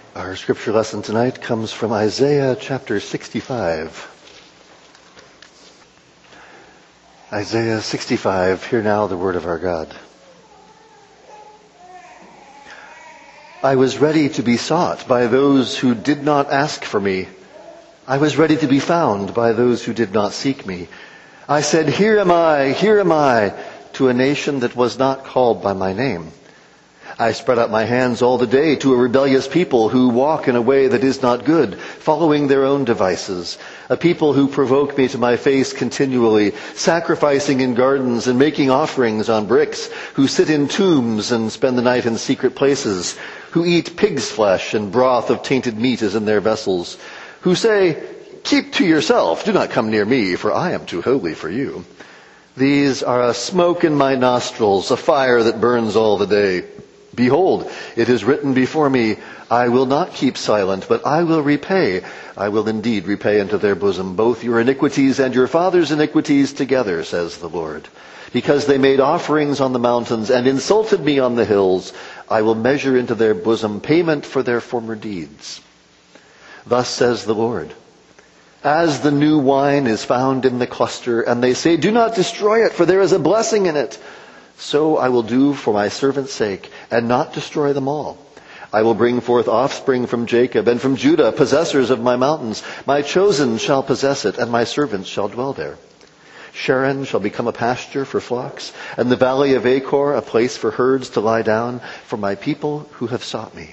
Our scripture lesson tonight comes from Isaiah chapter 65. Isaiah 65, hear now the word of our God. I was ready to be sought by those who did not ask for me. I was ready to be found by those who did not seek me. I said, here am I, to a nation that was not called by my name. I spread out my hands all the day to a rebellious people who walk in a way that is not good, following their own devices. A people who provoke me to my face continually, sacrificing in gardens and making offerings on bricks, who sit in tombs and spend the night in secret places, who eat pig's flesh and broth of tainted meat is in their vessels, who say, keep to yourself, do not come near me, for I am too holy for you. These are a smoke in my nostrils, a fire that burns all the day. Behold, it is written before me, I will not keep silent, but I will repay. I will indeed repay into their bosom both your iniquities and your father's iniquities together, says the Lord. Because they made offerings on the mountains and insulted me on the hills, I will measure into their bosom payment for their former deeds. Thus says the Lord. As the new wine is found in the cluster, and they say, do not destroy it, for there is a blessing in it. So I will do for my servant's sake, and not destroy them all. I will bring forth offspring from Jacob, and from Judah, possessors of my mountains. My chosen shall possess it, and my servants shall dwell there. Sharon shall become a pasture for flocks, and the valley of Achor a place for herds to lie down, for my people who have sought me.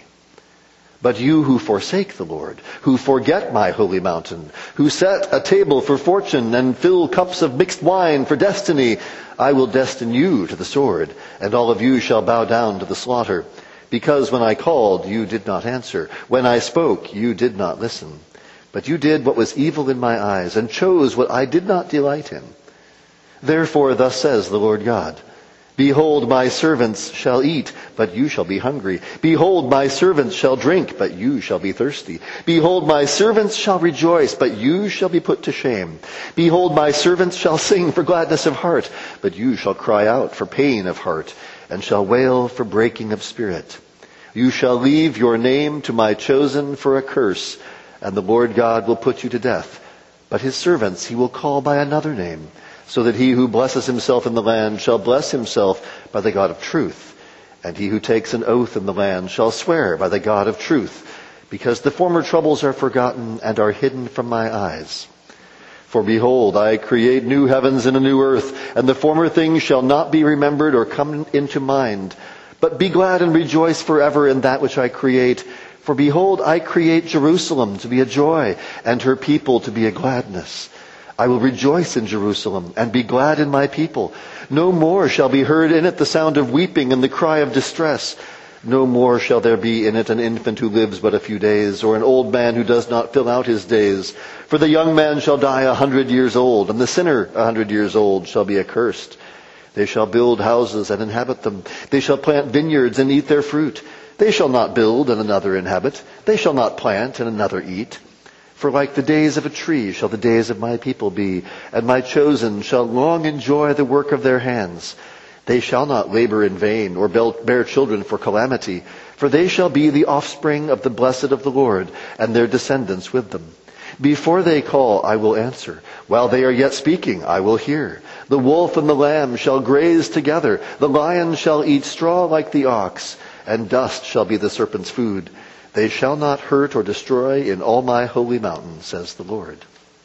But you who forsake the Lord, who forget my holy mountain, who set a table for fortune and fill cups of mixed wine for destiny, I will destine you to the sword, and all of you shall bow down to the slaughter. Because when I called, you did not answer. When I spoke, you did not listen. But you did what was evil in my eyes, and chose what I did not delight in. Therefore thus says the Lord God, behold, my servants shall eat, but you shall be hungry. Behold, my servants shall drink, but you shall be thirsty. Behold, my servants shall rejoice, but you shall be put to shame. Behold, my servants shall sing for gladness of heart, but you shall cry out for pain of heart, and shall wail for breaking of spirit. You shall leave your name to my chosen for a curse, and the Lord God will put you to death. But his servants he will call by another name, so that he who blesses himself in the land shall bless himself by the God of truth. And he who takes an oath in the land shall swear by the God of truth, because the former troubles are forgotten and are hidden from my eyes. For behold, I create new heavens and a new earth, and the former things shall not be remembered or come into mind. But be glad and rejoice forever in that which I create. For behold, I create Jerusalem to be a joy, and her people to be a gladness. I will rejoice in Jerusalem and be glad in my people. No more shall be heard in it the sound of weeping and the cry of distress. No more shall there be in it an infant who lives but a few days, or an old man who does not fill out his days. For the young man shall die 100 years old, and the sinner 100 years old shall be accursed. They shall build houses and inhabit them. They shall plant vineyards and eat their fruit. They shall not build and another inhabit. They shall not plant and another eat. For like the days of a tree shall the days of my people be, and my chosen shall long enjoy the work of their hands. They shall not labor in vain, or bear children for calamity, for they shall be the offspring of the blessed of the Lord, and their descendants with them. Before they call, I will answer. While they are yet speaking, I will hear. The wolf and the lamb shall graze together. The lion shall eat straw like the ox, and dust shall be the serpent's food. They shall not hurt or destroy in all my holy mountain, says the Lord.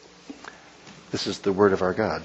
This is the word of our God.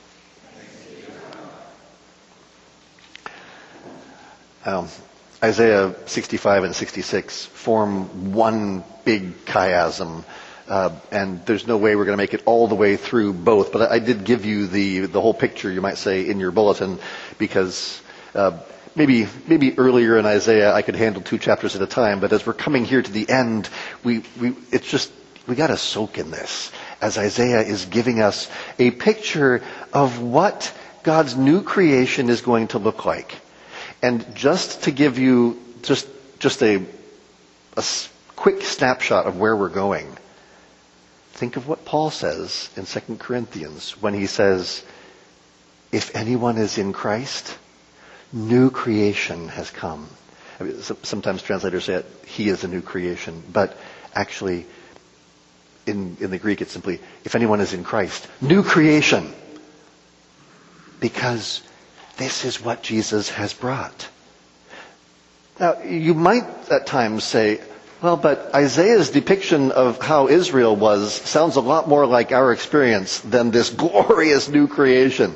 Isaiah 65 and 66 form one big chiasm, and there's no way we're going to make it all the way through both. But I did give you the whole picture, you might say, in your bulletin, because maybe earlier in Isaiah I could handle 2 chapters at a time, but as we're coming here to the end, we got to soak in this, as Isaiah is giving us a picture of what God's new creation is going to look like. And just to give you just a quick snapshot of where we're going, think of what Paul says in 2 Corinthians when he says, if anyone is in Christ, new creation has come. I mean, sometimes translators say he is a new creation, but actually in the Greek it's simply, if anyone is in Christ, new creation. Because this is what Jesus has brought. Now, you might at times say, well, but Isaiah's depiction of how Israel was sounds a lot more like our experience than this glorious new creation.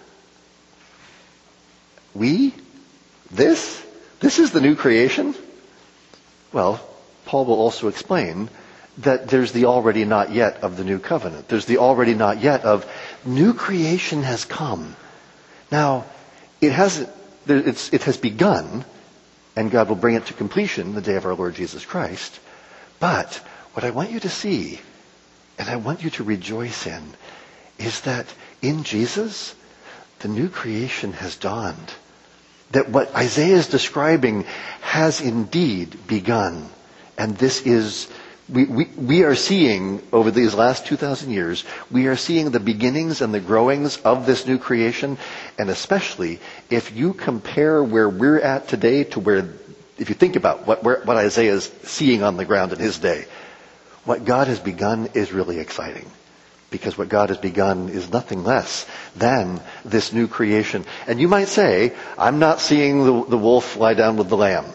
This is the new creation? Well, Paul will also explain that there's the already not yet of the new covenant. There's the already not yet of new creation has come. Now, it has begun, and God will bring it to completion the day of our Lord Jesus Christ. But what I want you to see, and I want you to rejoice in, is that in Jesus, the new creation has dawned. That what Isaiah is describing has indeed begun. And this is, we are seeing, over these last 2,000 years, we are seeing the beginnings and the growings of this new creation. And especially, if you compare where we're at today to where, if you think about what Isaiah is seeing on the ground in his day, what God has begun is really exciting. Because what God has begun is nothing less than this new creation. And you might say, I'm not seeing the wolf lie down with the lamb.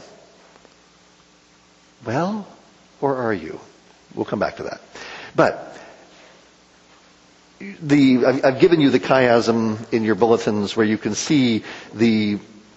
Well, or are you? We'll come back to that. But I've given you the chiasm in your bulletins where you can see the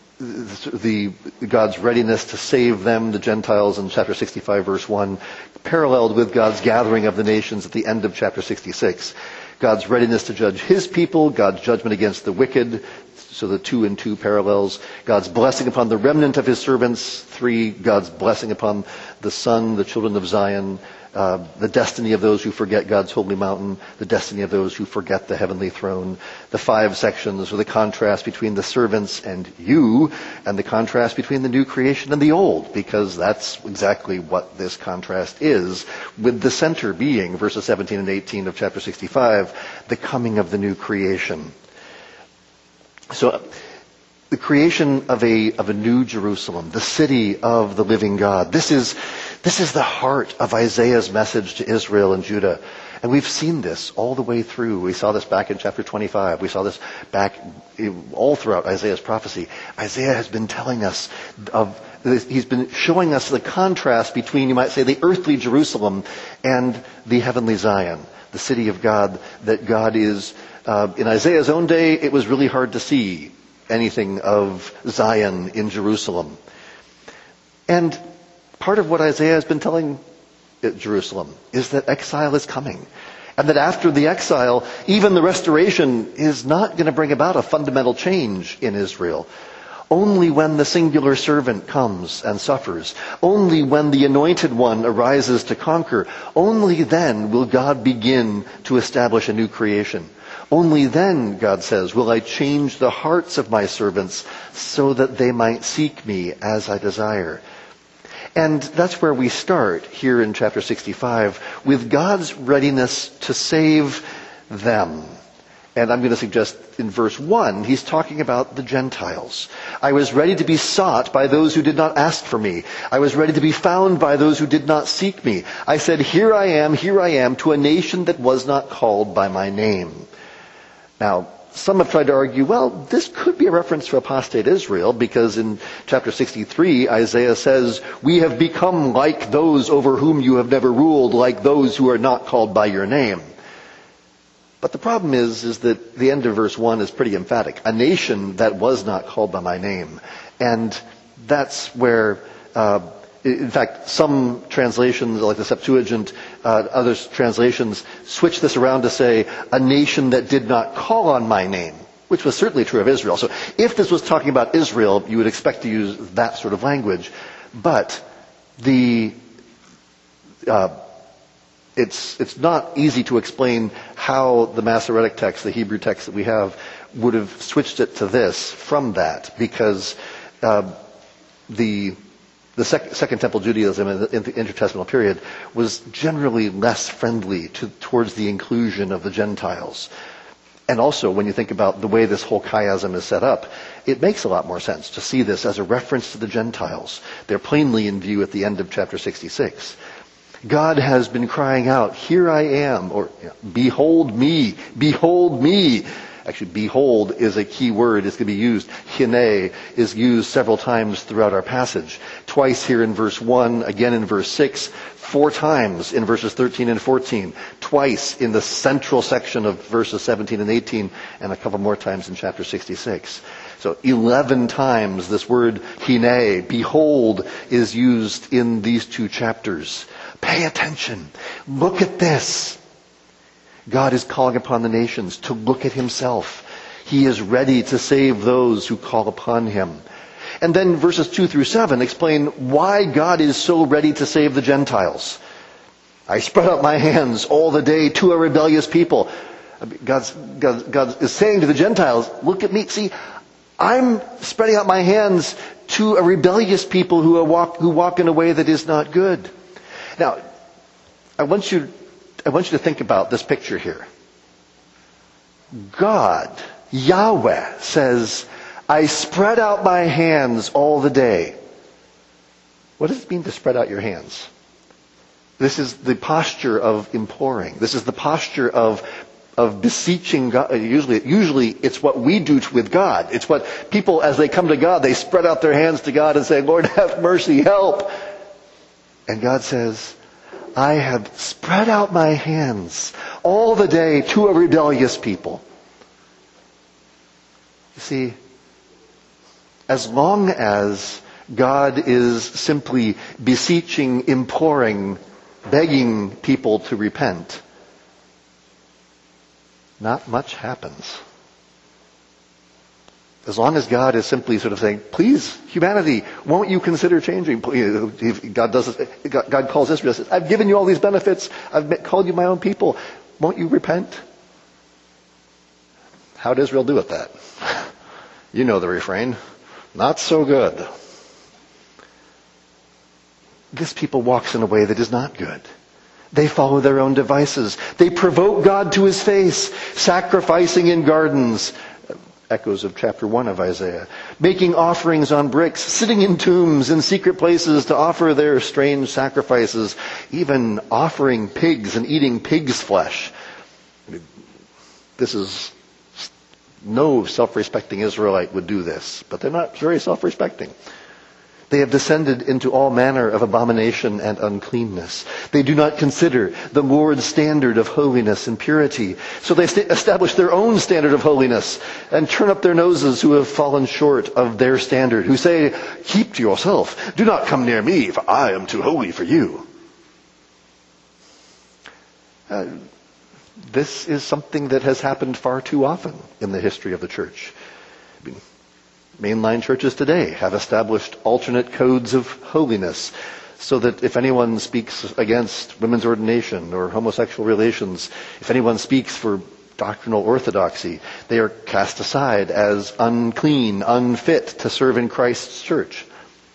God's readiness to save them, the Gentiles, in chapter 65, verse 1, paralleled with God's gathering of the nations at the end of chapter 66. God's readiness to judge his people, God's judgment against the wicked, so the 2 and 2 parallels. God's blessing upon the remnant of his servants, 3, God's blessing upon the Son, the children of Zion, the destiny of those who forget God's holy mountain, the destiny of those who forget the heavenly throne. The 5 sections are the contrast between the servants and you, and the contrast between the new creation and the old, because that's exactly what this contrast is, with the center being, verses 17 and 18 of chapter 65, the coming of the new creation. So, the creation of a new Jerusalem, the city of the living God. This is the heart of Isaiah's message to Israel and Judah. And we've seen this all the way through. We saw this back in chapter 25. We saw this back all throughout Isaiah's prophecy. Isaiah has been telling us he's been showing us the contrast between, you might say, the earthly Jerusalem and the heavenly Zion, the city of God, that God is. In Isaiah's own day, it was really hard to see anything of Zion in Jerusalem. And part of what Isaiah has been telling Jerusalem is that exile is coming. And that after the exile, even the restoration is not going to bring about a fundamental change in Israel. Only when the singular servant comes and suffers, only when the anointed one arises to conquer, only then will God begin to establish a new creation. Only then, God says, will I change the hearts of my servants so that they might seek me as I desire. And that's where we start here in chapter 65, with God's readiness to save them. And I'm going to suggest in verse 1, he's talking about the Gentiles. I was ready to be sought by those who did not ask for me. I was ready to be found by those who did not seek me. I said, here I am, to a nation that was not called by my name. Now, some have tried to argue, well, this could be a reference to apostate Israel, because in chapter 63, Isaiah says, we have become like those over whom you have never ruled, like those who are not called by your name. But the problem is that the end of verse 1 is pretty emphatic. A nation that was not called by my name. And that's where, in fact, some translations, like the Septuagint, other translations, switch this around to say, a nation that did not call on my name, which was certainly true of Israel. So if this was talking about Israel, you would expect to use that sort of language. But it's not easy to explain how the Masoretic text, the Hebrew text that we have, would have switched it to this from that, because the Second Temple Judaism in the intertestamental period was generally less friendly towards the inclusion of the Gentiles. And also, when you think about the way this whole chiasm is set up, it makes a lot more sense to see this as a reference to the Gentiles. They're plainly in view at the end of chapter 66. God has been crying out, "Here I am," or "Behold me, behold me." Actually, behold is a key word. It's going to be used. Hine is used several times throughout our passage. Twice here in verse 1, again in verse 6, 4 times in verses 13 and 14, twice in the central section of verses 17 and 18, and a couple more times in chapter 66. So 11 times this word hine, behold, is used in these 2 chapters. Pay attention. Look at this. God is calling upon the nations to look at himself. He is ready to save those who call upon him. And then verses 2 through 7 explain why God is so ready to save the Gentiles. I spread out my hands all the day to a rebellious people. God is saying to the Gentiles, look at me. See, I'm spreading out my hands to a rebellious people who walk in a way that is not good. Now, I want you to think about this picture here. God, Yahweh, says, I spread out my hands all the day. What does it mean to spread out your hands? This is the posture of imploring. This is the posture of beseeching God. Usually it's what we do with God. It's what people, as they come to God, they spread out their hands to God and say, Lord, have mercy, help. And God says, I have spread out my hands all the day to a rebellious people. You see, as long as God is simply beseeching, imploring, begging people to repent, not much happens. As long as God is simply sort of saying, please, humanity, won't you consider changing? God calls Israel, says, I've given you all these benefits. I've called you my own people. Won't you repent? How'd Israel do with that? You know the refrain. Not so good. This people walks in a way that is not good. They follow their own devices. They provoke God to his face, sacrificing in gardens. Echoes of chapter 1 of Isaiah. Making offerings on bricks, sitting in tombs in secret places to offer their strange sacrifices, even offering pigs and eating pig's flesh. This is, no self-respecting Israelite would do this, but they're not very self-respecting. They have descended into all manner of abomination and uncleanness. They do not consider the Lord's standard of holiness and purity. So they establish their own standard of holiness and turn up their noses who have fallen short of their standard, who say, keep to yourself. Do not come near me, for I am too holy for you. This is something that has happened far too often in the history of the church. Mainline churches today have established alternate codes of holiness so that if anyone speaks against women's ordination or homosexual relations, if anyone speaks for doctrinal orthodoxy, they are cast aside as unclean, unfit to serve in Christ's church.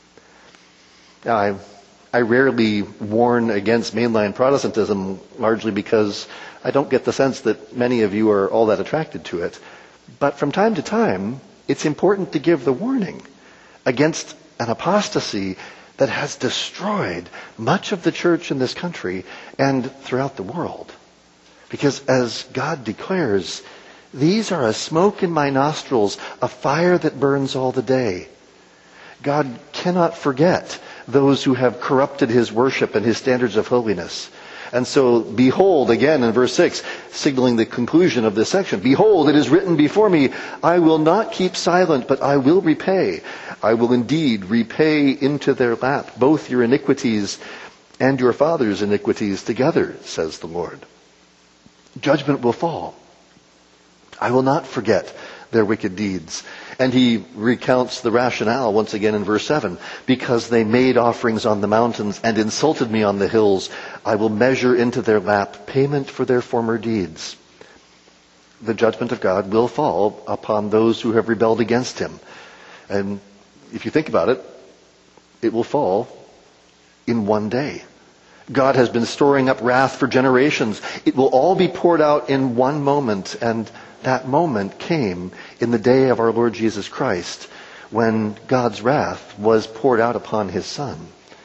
Now, I rarely warn against mainline Protestantism, largely because I don't get the sense that many of you are all that attracted to it. But from time to time, it's important to give the warning against an apostasy that has destroyed much of the church in this country and throughout the world. Because as God declares, these are a smoke in my nostrils, a fire that burns all the day. God cannot forget those who have corrupted his worship and his standards of holiness. And so, behold, again in verse 6, signaling the conclusion of this section, behold, it is written before me, I will not keep silent, but I will repay. I will indeed repay into their lap both your iniquities and your father's iniquities together, says the Lord. Judgment will fall. I will not forget their wicked deeds. And he recounts the rationale once again in verse 7. Because they made offerings on the mountains and insulted me on the hills, I will measure into their lap payment for their former deeds. The judgment of God will fall upon those who have rebelled against him. And if you think about it, it will fall in one day. God has been storing up wrath for generations. It will all be poured out in one moment, and that moment came in the day of our Lord Jesus Christ, when God's wrath was poured out upon his Son.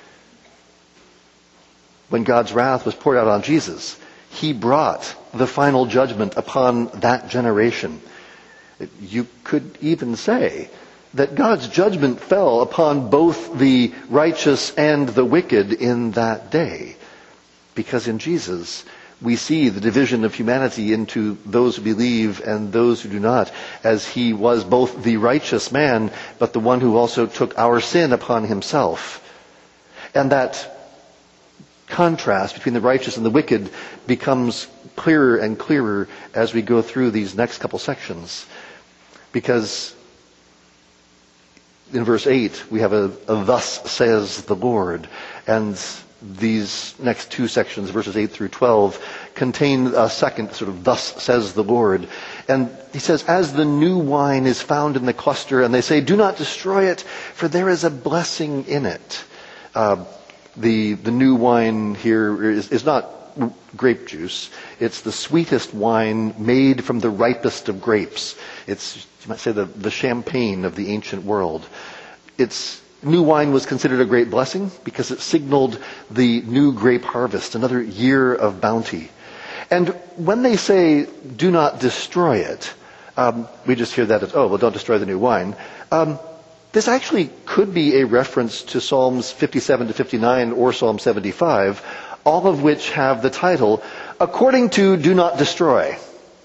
When God's wrath was poured out on Jesus, he brought the final judgment upon that generation. You could even say that God's judgment fell upon both the righteous and the wicked in that day. Because in Jesus, we see the division of humanity into those who believe and those who do not, as he was both the righteous man, but the one who also took our sin upon himself. And that contrast between the righteous and the wicked becomes clearer and clearer as we go through these next couple sections. Because in verse 8, we have a thus says the Lord. And these next two sections, verses 8 through 12, contain a second sort of thus says the Lord. And he says, as the new wine is found in the cluster, and they say, do not destroy it, for there is a blessing in it. The new wine here is not grape juice. It's the sweetest wine made from the ripest of grapes. It's, you might say, the champagne of the ancient world. New wine was considered a great blessing because it signaled the new grape harvest, another year of bounty. And when they say, do not destroy it, we just hear that as, oh, well, don't destroy the new wine. This actually could be a reference to Psalms 57 to 59 or Psalm 75, all of which have the title, according to do not destroy.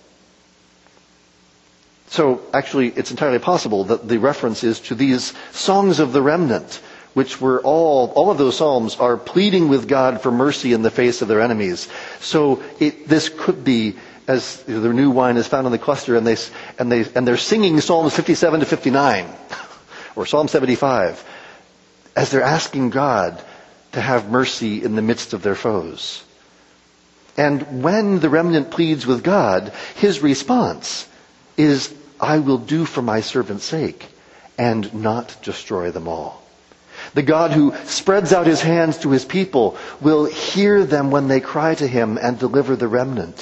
So actually, it's entirely possible that the reference is to these songs of the remnant, which were all of those psalms are pleading with God for mercy in the face of their enemies. So this could be, as the new wine is found in the cluster, and they're singing Psalms 57 to 59, or Psalm 75, as they're asking God to have mercy in the midst of their foes. And when the remnant pleads with God, his response is, I will do for my servant's sake and not destroy them all. The God who spreads out his hands to his people will hear them when they cry to him and deliver the remnant.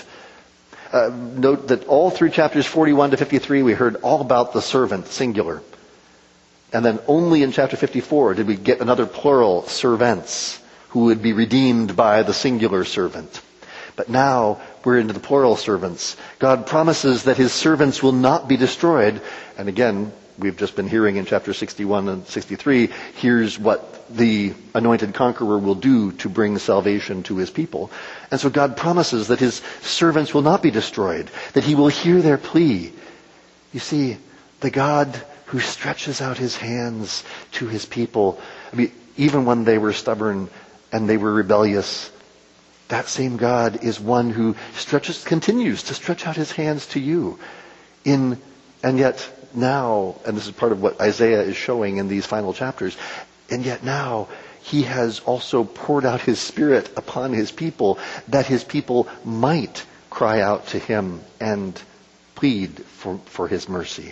Note that all through chapters 41 to 53 we heard all about the servant, singular. And then only in chapter 54 did we get another plural, servants, who would be redeemed by the singular servant. But now we're into the plural servants. God promises that his servants will not be destroyed. And again, we've just been hearing in chapter 61 and 63, here's what the anointed conqueror will do to bring salvation to his people. And so God promises that his servants will not be destroyed, that he will hear their plea. You see, the God who stretches out his hands to his people, even when they were stubborn and they were rebellious, that same God is one who continues to stretch out his hands to you. And yet now, and this is part of what Isaiah is showing in these final chapters, and yet now he has also poured out his Spirit upon his people, that his people might cry out to him and plead for his mercy.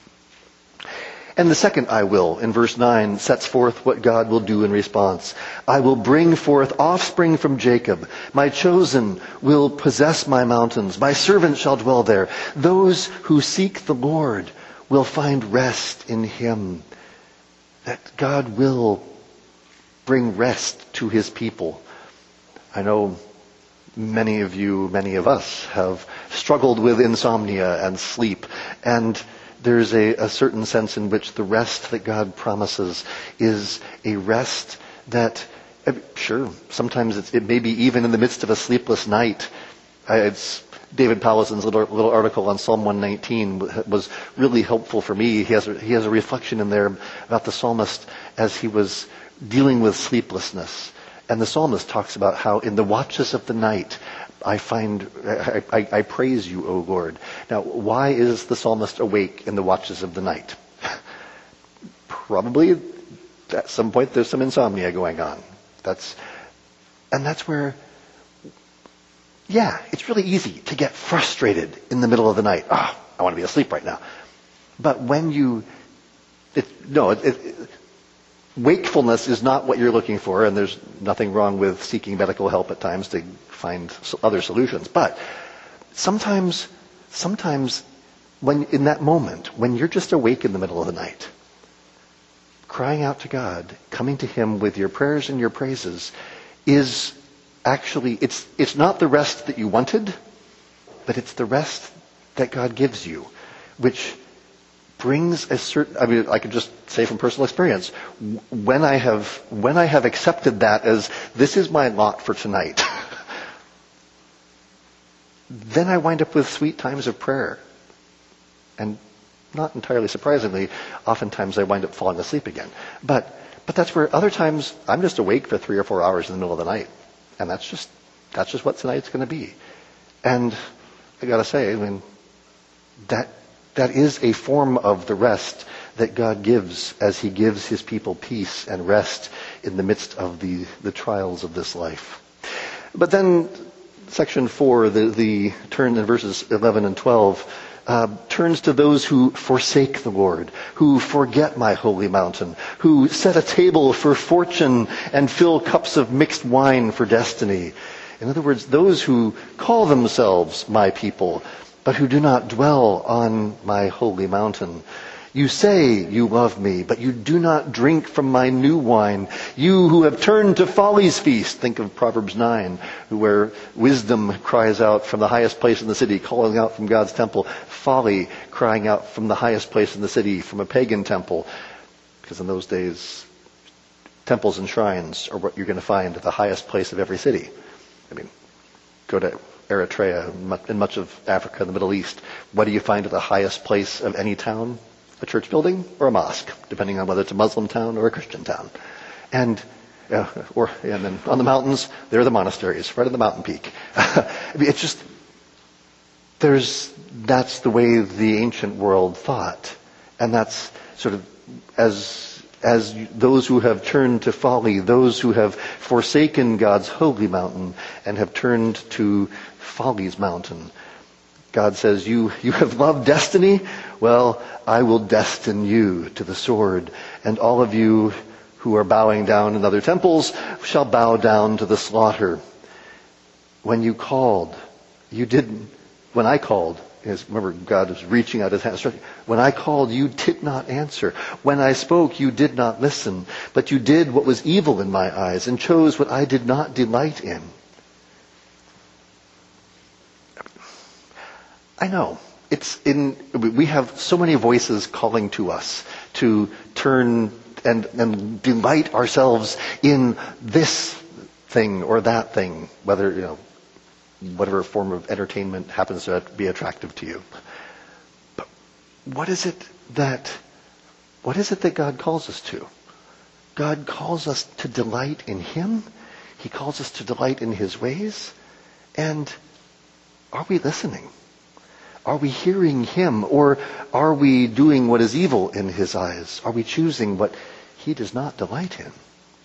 And the second I will, in verse 9, sets forth what God will do in response. I will bring forth offspring from Jacob. My chosen will possess my mountains. My servant shall dwell there. Those who seek the Lord will find rest in him. That God will bring rest to his people. I know many of us have struggled with insomnia and sleep, and there's a certain sense in which the rest that God promises is a rest that, sure, sometimes it may be even in the midst of a sleepless night. It's David Powlison's little article on Psalm 119 was really helpful for me. He has a reflection in there about the psalmist as he was dealing with sleeplessness. And the psalmist talks about how in the watches of the night, I praise you, O Lord. Now, why is the psalmist awake in the watches of the night? Probably at some point there's some insomnia going on. That's where, it's really easy to get frustrated in the middle of the night. I want to be asleep right now. But when wakefulness is not what you're looking for, and there's nothing wrong with seeking medical help at times to find other solutions. But sometimes when in that moment, when you're just awake in the middle of the night, crying out to God, coming to Him with your prayers and your praises, is actually, it's not the rest that you wanted, but it's the rest that God gives you, which brings a certain, I could just say from personal experience, when I have accepted that as this is my lot for tonight, then I wind up with sweet times of prayer. And not entirely surprisingly, oftentimes I wind up falling asleep again. But that's where other times I'm just awake for 3 or 4 hours in the middle of the night. And that's just what tonight's going to be. And I gotta say, that is a form of the rest that God gives as He gives His people peace and rest in the midst of the trials of this life. But then section 4, the turn in verses 11 and 12, turns to those who forsake the Lord, who forget my holy mountain, who set a table for fortune and fill cups of mixed wine for destiny. In other words, those who call themselves my people, but who do not dwell on my holy mountain. You say you love me, but you do not drink from my new wine. You who have turned to folly's feast. Think of Proverbs 9, where wisdom cries out from the highest place in the city, calling out from God's temple. Folly crying out from the highest place in the city, from a pagan temple. Because in those days, temples and shrines are what you're going to find at the highest place of every city. Go to Eritrea, in much of Africa and the Middle East. What do you find at the highest place of any town? A church building or a mosque, depending on whether it's a Muslim town or a Christian town. And then on the mountains, there are the monasteries, right on the mountain peak. It's just, that's the way the ancient world thought. And that's sort of, as those who have turned to folly, those who have forsaken God's holy mountain and have turned to folly's mountain. God says, you have loved destiny? Well, I will destine you to the sword. And all of you who are bowing down in other temples shall bow down to the slaughter. When you called, you didn't. When I called, remember God was reaching out His hand. When I called, you did not answer. When I spoke, you did not listen. But you did what was evil in my eyes and chose what I did not delight in. I know. We have so many voices calling to us to turn and delight ourselves in this thing or that thing, whether, whatever form of entertainment happens to be attractive to you. But what is it that God calls us to? God calls us to delight in Him. He calls us to delight in His ways. And are we listening? Are we hearing Him, or are we doing what is evil in His eyes? Are we choosing what He does not delight in?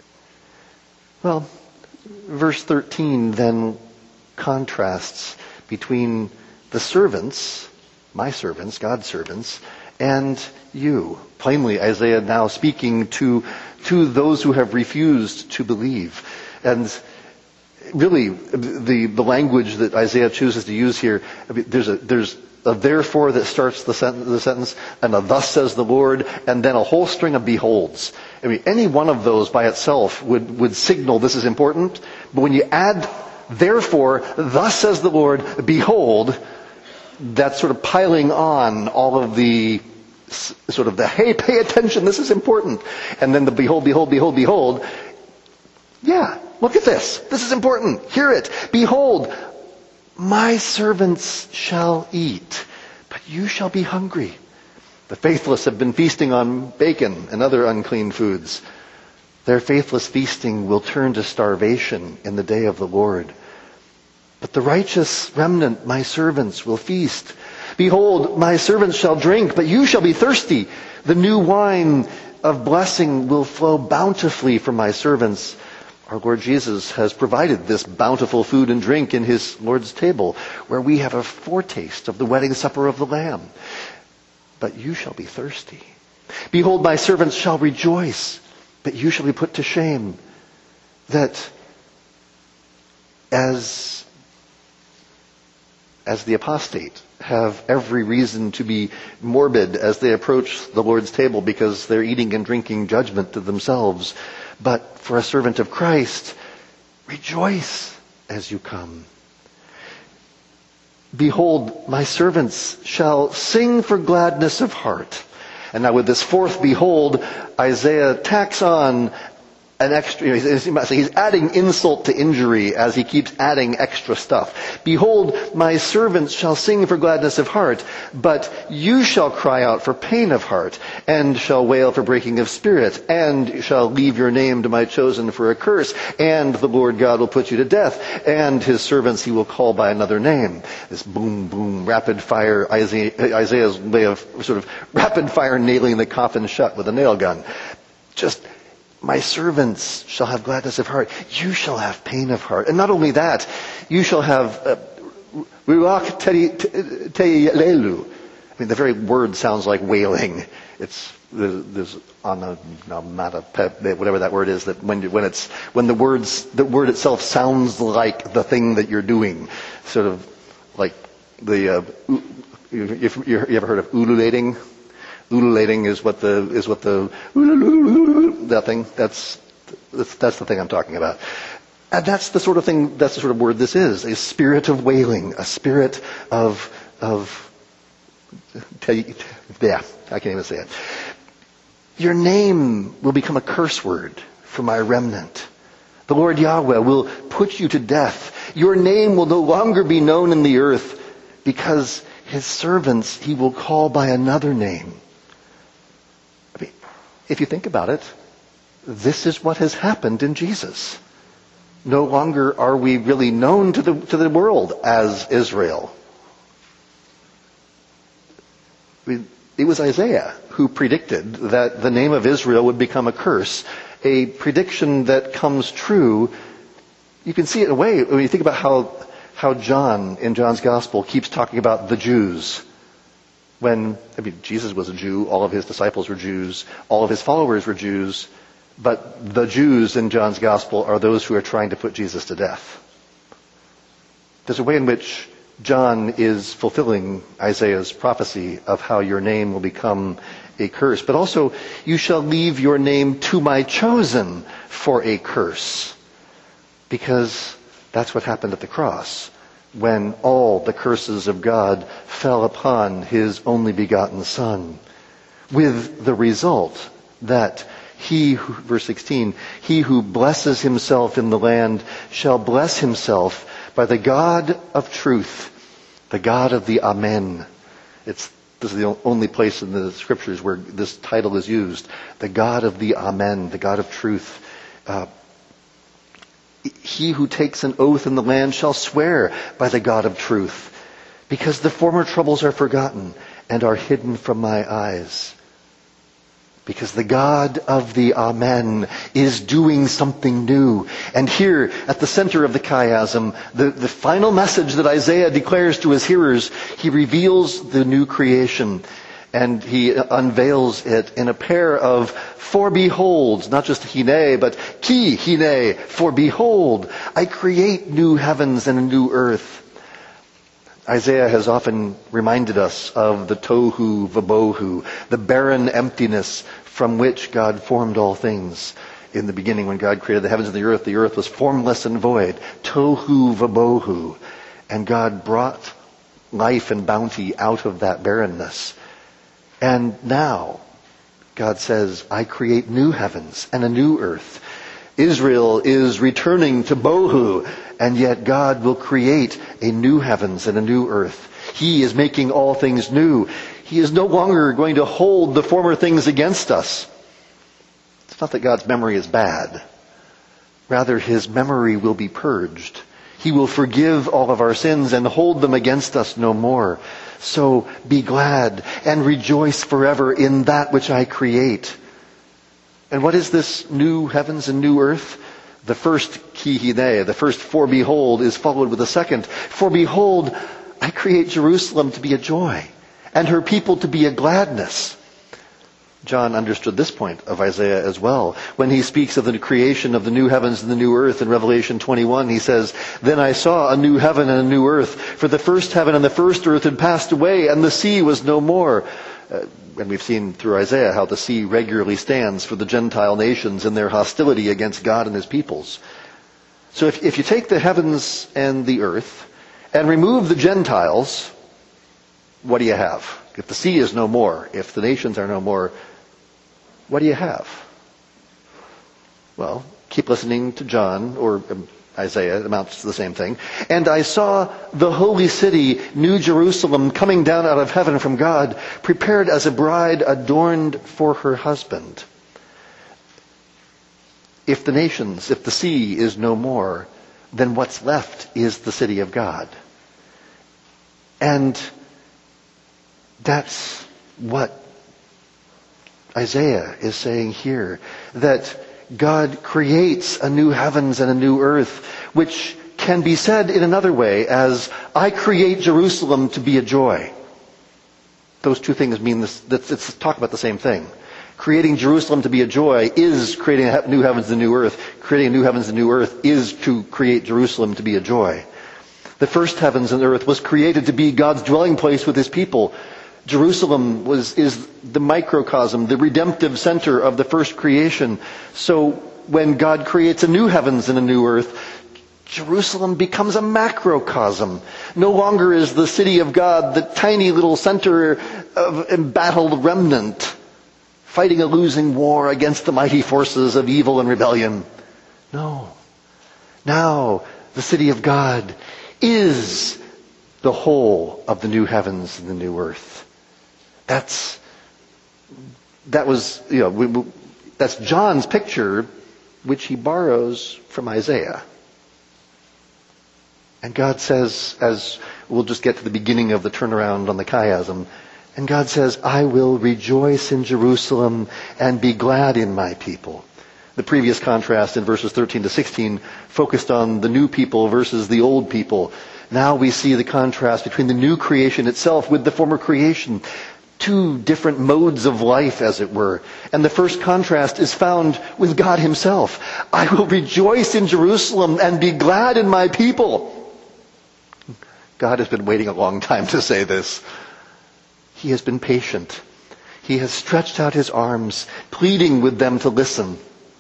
Well, verse 13 then contrasts between the servants, my servants, God's servants, and you. Plainly, Isaiah now speaking to those who have refused to believe. And really, the language that Isaiah chooses to use here, there's a therefore that starts the sentence, and a thus says the Lord, and then a whole string of beholds. Any one of those by itself would signal this is important, but when you add therefore, thus says the Lord, behold, that's sort of piling on all of the sort of the, hey, pay attention, this is important. And then the behold, behold, behold, behold. Yeah, look at this. This is important. Hear it. Behold, my servants shall eat, but you shall be hungry. The faithless have been feasting on bacon and other unclean foods. Their faithless feasting will turn to starvation in the day of the Lord. But the righteous remnant, my servants, will feast. Behold, my servants shall drink, but you shall be thirsty. The new wine of blessing will flow bountifully from my servants. Our Lord Jesus has provided this bountiful food and drink in His Lord's table, where we have a foretaste of the wedding supper of the Lamb. But you shall be thirsty. Behold, my servants shall rejoice. but you shall be put to shame. That as the apostate have every reason to be morbid as they approach the Lord's table because they're eating and drinking judgment to themselves. But for a servant of Christ, rejoice as you come. Behold, my servants shall sing for gladness of heart. And now with this fourth behold, Isaiah tacks on an extra, he's adding insult to injury as he keeps adding extra stuff. Behold, my servants shall sing for gladness of heart, but you shall cry out for pain of heart, and shall wail for breaking of spirit, and shall leave your name to my chosen for a curse, and the Lord God will put you to death, and his servants he will call by another name. This boom, boom, rapid fire, Isaiah's way of sort of rapid fire nailing the coffin shut with a nail gun. Just, my servants shall have gladness of heart. You shall have pain of heart. And not only that, you shall have ruach te'ilelu. I mean, the very word sounds like wailing. There's whatever that word is, that when the word itself sounds like the thing that you're doing, sort of like the you ever heard of ululating? Ululating is what the that thing, that's the thing I'm talking about. And that's the sort of thing, that's the sort of word this is, a spirit of wailing, a spirit of yeah, I can't even say it. Your name will become a curse word for my remnant. The Lord Yahweh will put you to death. Your name will no longer be known in the earth, because his servants he will call by another name. I mean, if you think about it, this is what has happened in Jesus. No longer are we really known to the world as Israel. It was Isaiah who predicted that the name of Israel would become a curse, a prediction that comes true. You can see it in a way when you think about how John, in John's Gospel, keeps talking about the Jews. Jesus was a Jew, all of his disciples were Jews, all of his followers were Jews, but the Jews in John's Gospel are those who are trying to put Jesus to death. There's a way in which John is fulfilling Isaiah's prophecy of how your name will become a curse, but also you shall leave your name to my chosen for a curse, because that's what happened at the cross, when all the curses of God fell upon his only begotten Son, with the result that verse 16, he who blesses himself in the land shall bless himself by the God of truth, the God of the Amen. This is the only place in the scriptures where this title is used. The God of the Amen, the God of truth. He who takes an oath in the land shall swear by the God of truth, because the former troubles are forgotten and are hidden from my eyes. Because the God of the Amen is doing something new. And here, at the center of the chiasm, the final message that Isaiah declares to his hearers, he reveals the new creation. And he unveils it in a pair of for beholds, not just hine, but ki hine, for behold, I create new heavens and a new earth. Isaiah has often reminded us of the tohu vabohu, the barren emptiness from which God formed all things. In the beginning, when God created the heavens and the earth was formless and void. Tohu vabohu. And God brought life and bounty out of that barrenness. And now, God says, I create new heavens and a new earth. Israel is returning to bohu, and yet God will create a new heavens and a new earth. He is making all things new. He is no longer going to hold the former things against us. It's not that God's memory is bad. Rather, his memory will be purged. He will forgive all of our sins and hold them against us no more. So be glad and rejoice forever in that which I create. And what is this new heavens and new earth? The first ki hine, the first for behold, is followed with the second. For behold, I create Jerusalem to be a joy, and her people to be a gladness. John understood this point of Isaiah as well. When he speaks of the creation of the new heavens and the new earth in Revelation 21, he says, "Then I saw a new heaven and a new earth, for the first heaven and the first earth had passed away, and the sea was no more." And we've seen through Isaiah how the sea regularly stands for the Gentile nations in their hostility against God and his peoples. So if you take the heavens and the earth and remove the Gentiles, what do you have? If the sea is no more, if the nations are no more, what do you have? Well, keep listening to John or Isaiah, it amounts to the same thing. "And I saw the holy city, New Jerusalem, coming down out of heaven from God, prepared as a bride adorned for her husband." If the nations, if the sea is no more, then what's left is the city of God. And that's what Isaiah is saying here, that God creates a new heavens and a new earth, which can be said in another way as, "I create Jerusalem to be a joy." Those two things mean this, it's talk about the same thing. Creating Jerusalem to be a joy is creating new heavens and new earth. Creating new heavens and new earth is to create Jerusalem to be a joy. The first heavens and earth was created to be God's dwelling place with his people. Jerusalem is the microcosm, the redemptive center of the first creation. So when God creates a new heavens and a new earth, Jerusalem becomes a macrocosm. No longer is the city of God the tiny little center of embattled remnant, fighting a losing war against the mighty forces of evil and rebellion. No. Now, the city of God is the whole of the new heavens and the new earth. That's John's picture, which he borrows from Isaiah. And God says, as we'll just get to the beginning of the turnaround on the chiasm, and God says, "I will rejoice in Jerusalem and be glad in my people." The previous contrast in verses 13 to 16 focused on the new people versus the old people. Now we see the contrast between the new creation itself with the former creation. Two different modes of life, as it were. And the first contrast is found with God himself. "I will rejoice in Jerusalem and be glad in my people." God has been waiting a long time to say this. He has been patient. He has stretched out his arms, pleading with them to listen.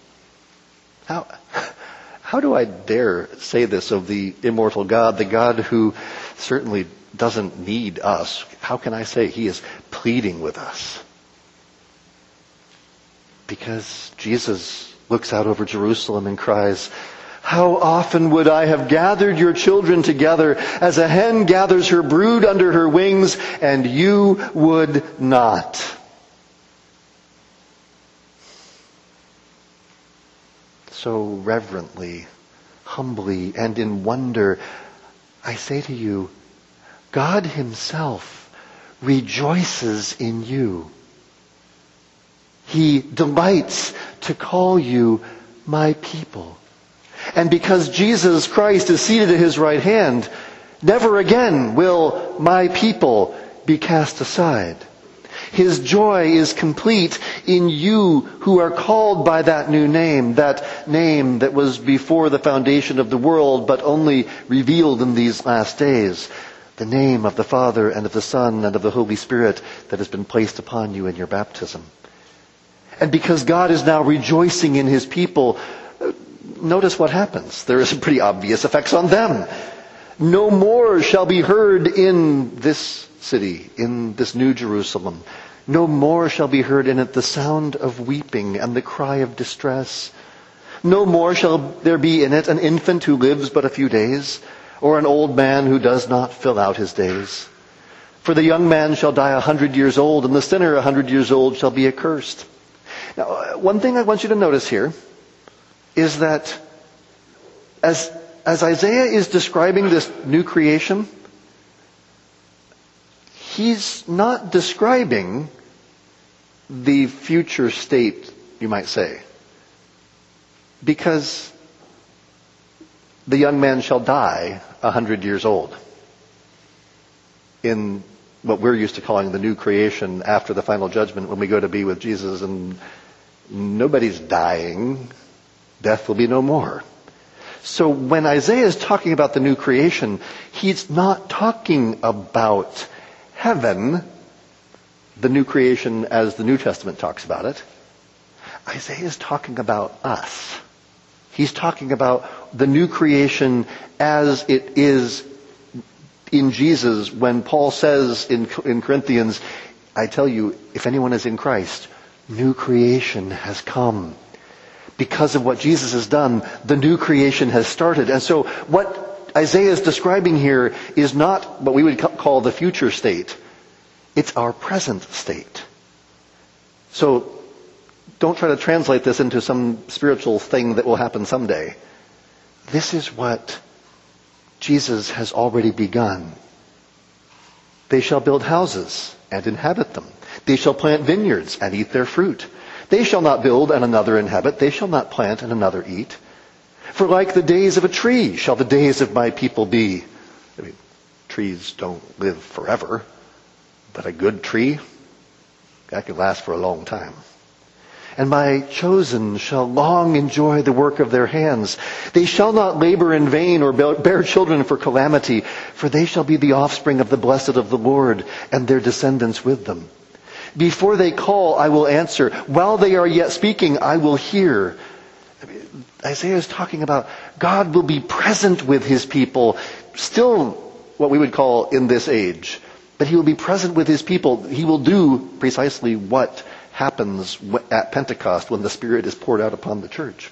How do I dare say this of the immortal God, the God who certainly doesn't need us? How can I say he is pleading with us? Because Jesus looks out over Jerusalem and cries, "How often would I have gathered your children together as a hen gathers her brood under her wings, and you would not." So reverently, humbly, and in wonder, I say to you, God himself rejoices in you. He delights to call you my people. And because Jesus Christ is seated at his right hand, never again will my people be cast aside. His joy is complete in you who are called by that new name, that name that was before the foundation of the world, but only revealed in these last days. The name of the Father and of the Son and of the Holy Spirit that has been placed upon you in your baptism. And because God is now rejoicing in his people, notice what happens. There are some pretty obvious effects on them. No more shall be heard in this city, in this new Jerusalem. No more shall be heard in it the sound of weeping and the cry of distress. No more shall there be in it an infant who lives but a few days, or an old man who does not fill out his days. For the young man shall die 100 years old, and the sinner 100 years old shall be accursed. Now, one thing I want you to notice here is that as Isaiah is describing this new creation, he's not describing the future state, you might say. Because the young man shall die 100 years old in what we're used to calling the new creation after the final judgment when we go to be with Jesus, and nobody's dying. Death will be no more. So when Isaiah is talking about the new creation, he's not talking about heaven, the new creation as the New Testament talks about it. Isaiah is talking about us. He's talking about the new creation as it is in Jesus when Paul says in Corinthians, I tell you, if anyone is in Christ, new creation has come. Because of what Jesus has done, the new creation has started. And so what Isaiah is describing here is not what we would call the future state. It's our present state. So don't try to translate this into some spiritual thing that will happen someday. This is what Jesus has already begun. They shall build houses and inhabit them. They shall plant vineyards and eat their fruit. They shall not build and another inhabit. They shall not plant and another eat. For like the days of a tree shall the days of my people be. I mean, trees don't live forever, but a good tree, that can last for a long time. And my chosen shall long enjoy the work of their hands. They shall not labor in vain or bear children for calamity, for they shall be the offspring of the blessed of the Lord, and their descendants with them. Before they call, I will answer. While they are yet speaking, I will hear. Isaiah is talking about God will be present with his people, still what we would call in this age. But he will be present with his people. He will do precisely what happens at Pentecost when the Spirit is poured out upon the church.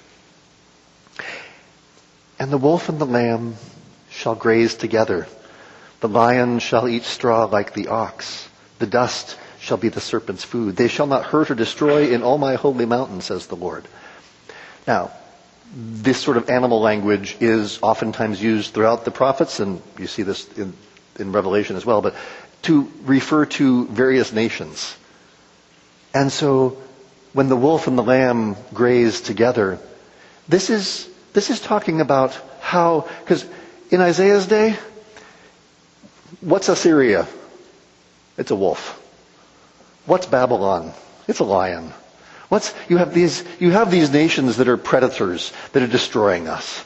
And the wolf and the lamb shall graze together. The lion shall eat straw like the ox. The dust shall be the serpent's food. They shall not hurt or destroy in all my holy mountain, says the Lord. Now, this sort of animal language is oftentimes used throughout the prophets, and you see this in Revelation as well, but to refer to various nations. And so, when the wolf and the lamb graze together, this is talking about how, because in Isaiah's day, what's Assyria? It's a wolf. What's Babylon? It's a lion. You have these nations that are predators that are destroying us.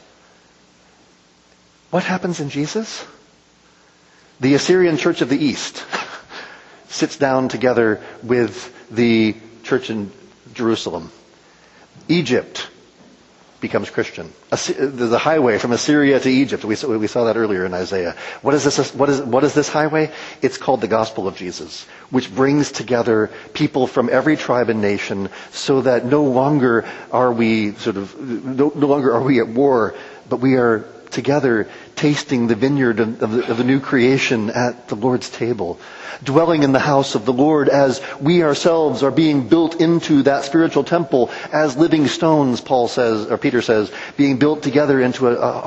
What happens in Jesus? The Assyrian Church of the East sits down together with the church in Jerusalem. Egypt becomes Christian. The highway from Assyria to Egypt. We saw that earlier in Isaiah. What is this highway? It's called the gospel of Jesus, which brings together people from every tribe and nation, so that no longer are we at war, but we are together tasting the vineyard of the new creation at the Lord's table, dwelling in the house of the Lord as we ourselves are being built into that spiritual temple as living stones, Peter says, being built together into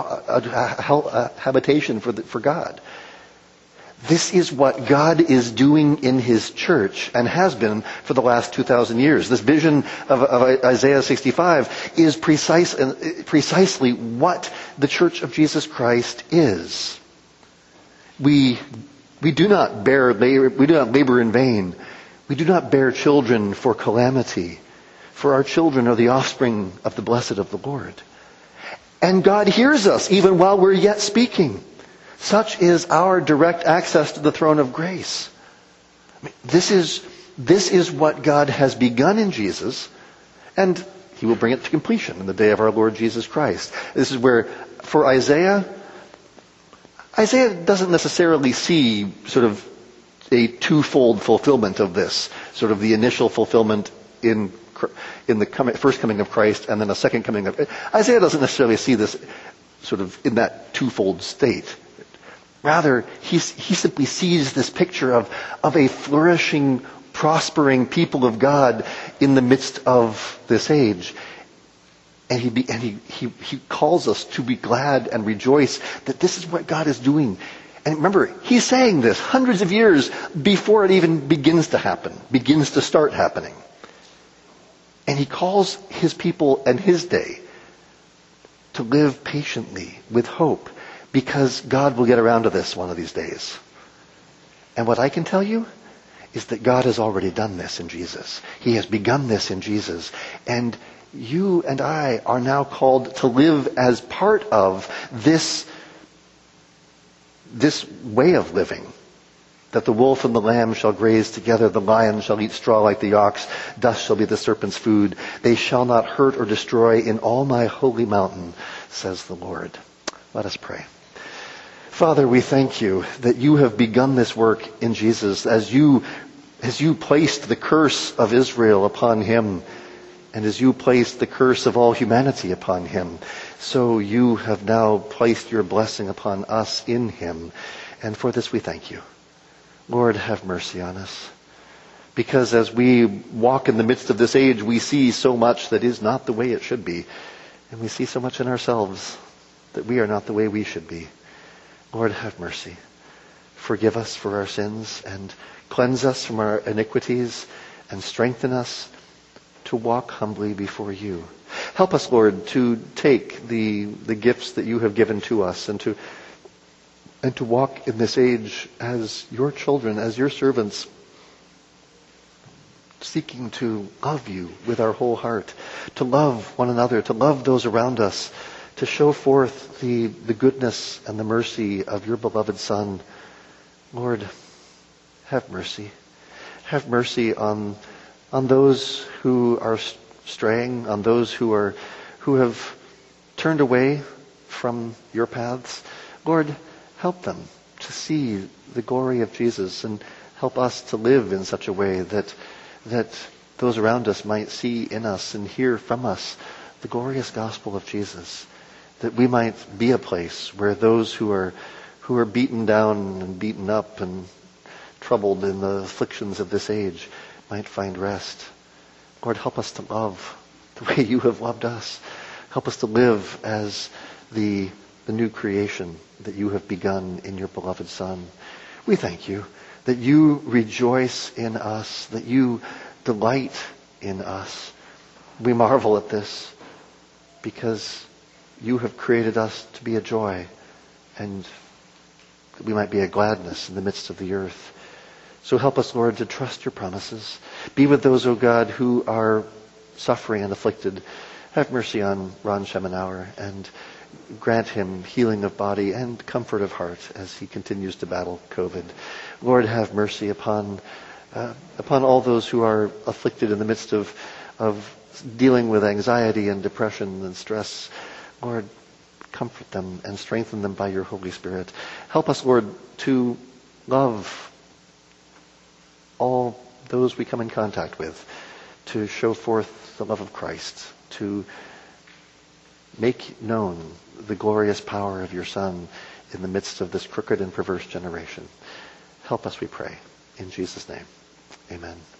a habitation for God. This is what God is doing in his church and has been for the last 2,000 years. This vision of Isaiah 65 is precisely what the church of Jesus Christ is. We do not labor in vain. We do not bear children for calamity. For our children are the offspring of the blessed of the Lord. And God hears us even while we're yet speaking. Such is our direct access to the throne of grace. This is what God has begun in Jesus, and he will bring it to completion in the day of our Lord Jesus Christ. This is where, for Isaiah doesn't necessarily see sort of a twofold fulfillment of this, sort of the initial fulfillment in the first coming of Christ and then a second coming of... Isaiah doesn't necessarily see this sort of in that twofold state. Rather, he simply sees this picture of a flourishing, prospering people of God in the midst of this age. And he calls us to be glad and rejoice that this is what God is doing. And remember, he's saying this hundreds of years before it even begins to start happening. And he calls his people and his day to live patiently with hope, because God will get around to this one of these days. And what I can tell you is that God has already done this in Jesus. He has begun this in Jesus. And you and I are now called to live as part of this way of living. That the wolf and the lamb shall graze together, the lion shall eat straw like the ox, dust shall be the serpent's food. They shall not hurt or destroy in all my holy mountain, says the Lord. Let us pray. Father, we thank you that you have begun this work in Jesus as you placed the curse of Israel upon him, and as you placed the curse of all humanity upon him, so you have now placed your blessing upon us in him. And for this we thank you. Lord, have mercy on us. Because as we walk in the midst of this age, we see so much that is not the way it should be. And we see so much in ourselves that we are not the way we should be. Lord, have mercy. Forgive us for our sins and cleanse us from our iniquities and strengthen us to walk humbly before you. Help us, Lord, to take the gifts that you have given to us and to walk in this age as your children, as your servants, seeking to love you with our whole heart, to love one another, to love those around us, to show forth the goodness and the mercy of your beloved Son. Lord, have mercy. Have mercy on those who are straying, on those who have turned away from your paths. Lord, help them to see the glory of Jesus and help us to live in such a way that those around us might see in us and hear from us the glorious gospel of Jesus. That we might be a place where those who are beaten down and beaten up and troubled in the afflictions of this age might find rest. Lord, help us to love the way you have loved us. Help us to live as the new creation that you have begun in your beloved Son. We thank you that you rejoice in us, that you delight in us. We marvel at this because you have created us to be a joy, and that we might be a gladness in the midst of the earth. So help us, Lord, to trust your promises. Be with those, O God, who are suffering and afflicted. Have mercy on Ron Schemenauer and grant him healing of body and comfort of heart as he continues to battle COVID. Lord, have mercy upon all those who are afflicted in the midst of dealing with anxiety and depression and stress. Lord, comfort them and strengthen them by your Holy Spirit. Help us, Lord, to love all those we come in contact with, to show forth the love of Christ, to make known the glorious power of your Son in the midst of this crooked and perverse generation. Help us, we pray. In Jesus' name, amen.